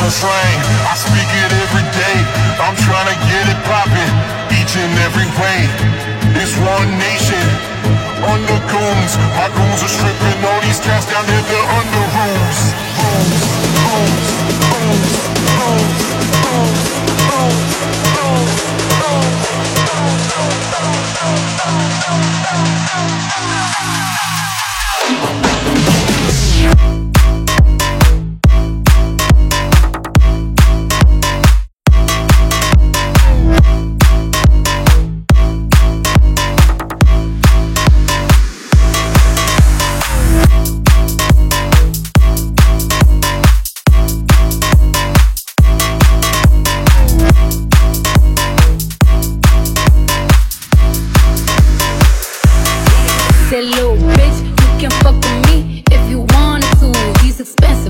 different slang, I speak it every day. I'm trying to get it poppin', each and every way. It's one nation, under goons. My goons are stripping all these cats down in the under rooms. That little bitch, you can fuck with me if you wanted to. These expensive